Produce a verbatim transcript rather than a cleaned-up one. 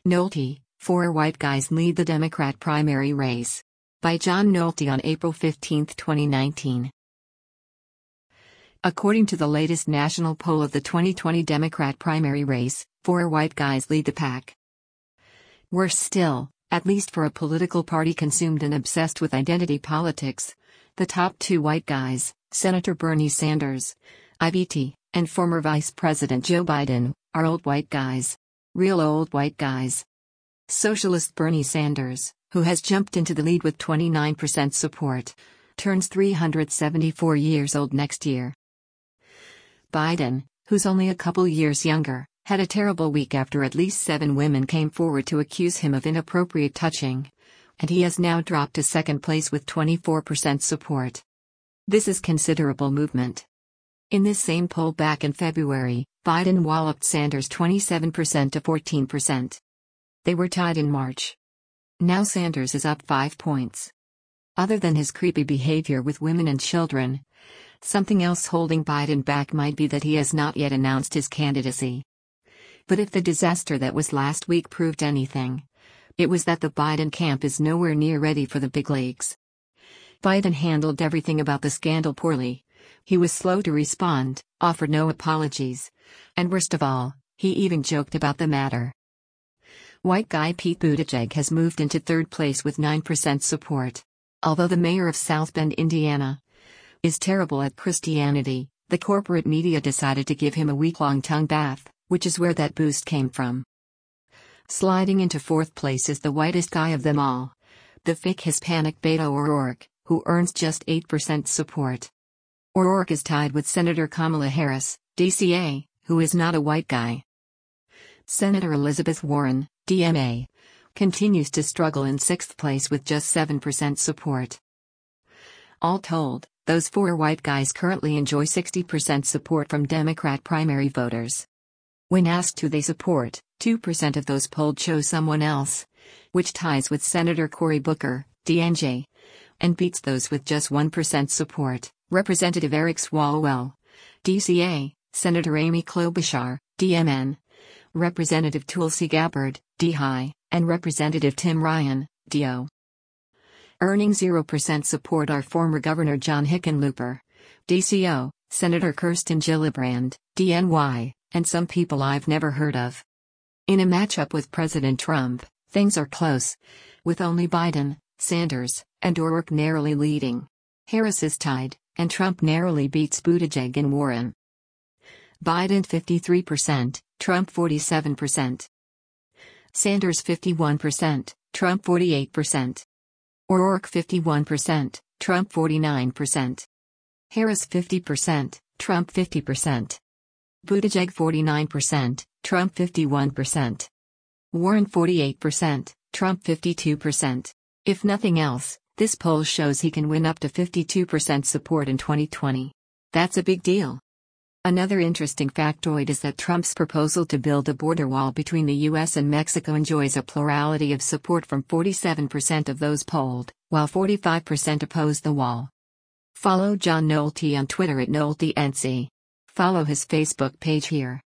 Nolte, Four White Guys Lead the Democrat Primary Race. By John Nolte on April fifteenth, twenty nineteen. According to the latest national poll of the twenty twenty Democrat primary race, four white guys lead the pack. Worse still, at least for a political party consumed and obsessed with identity politics, the top two white guys, Senator Bernie Sanders, I B T, and former Vice President Joe Biden, are old white guys. Real old white guys. Socialist Bernie Sanders, who has jumped into the lead with twenty-nine percent support, turns three hundred seventy-four years old next year. Biden, who's only a couple years younger, had a terrible week after at least seven women came forward to accuse him of inappropriate touching, and he has now dropped to second place with twenty-four percent support. This is considerable movement. In this same poll back in February, Biden walloped Sanders twenty-seven percent to fourteen percent. They were tied in March. Now Sanders is up five points. Other than his creepy behavior with women and children, something else holding Biden back might be that he has not yet announced his candidacy. But if the disaster that was last week proved anything, it was that the Biden camp is nowhere near ready for the big leagues. Biden handled everything about the scandal poorly. He was slow to respond, offered no apologies, and worst of all, he even joked about the matter. White guy Pete Buttigieg has moved into third place with nine percent support. Although the mayor of South Bend, Indiana, is terrible at Christianity, the corporate media decided to give him a week-long tongue bath, which is where that boost came from. Sliding into fourth place is the whitest guy of them all, the fake Hispanic Beto O'Rourke, who earns just eight percent support. O'Rourke is tied with Senator Kamala Harris, D C A, who is not a white guy. Senator Elizabeth Warren, D M A, continues to struggle in sixth place with just seven percent support. All told, those four white guys currently enjoy sixty percent support from Democrat primary voters. When asked who they support, two percent of those polled chose someone else, which ties with Senator Cory Booker, D N J, and beats those with just one percent support, Representative Eric Swalwell, D C A, Senator Amy Klobuchar, D M N, Representative Tulsi Gabbard, D H I, and Representative Tim Ryan, D O. Earning zero percent support are former Governor John Hickenlooper, D C O, Senator Kirsten Gillibrand, D N Y, and some people I've never heard of. In a matchup with President Trump, things are close, with only Biden, Sanders, and O'Rourke narrowly leading. Harris is tied, and Trump narrowly beats Buttigieg and Warren. Biden fifty-three percent, Trump forty-seven percent. Sanders fifty-one percent, Trump forty-eight percent. O'Rourke fifty-one percent, Trump forty-nine percent. Harris fifty percent, Trump fifty percent. Buttigieg forty-nine percent, Trump fifty-one percent. Warren forty-eight percent, Trump fifty-two percent. If nothing else, this poll shows he can win up to fifty-two percent support in twenty twenty. That's a big deal. Another interesting factoid is that Trump's proposal to build a border wall between the U S and Mexico enjoys a plurality of support from forty-seven percent of those polled, while forty-five percent oppose the wall. Follow John Nolte on Twitter at NolteNC. Follow his Facebook page here.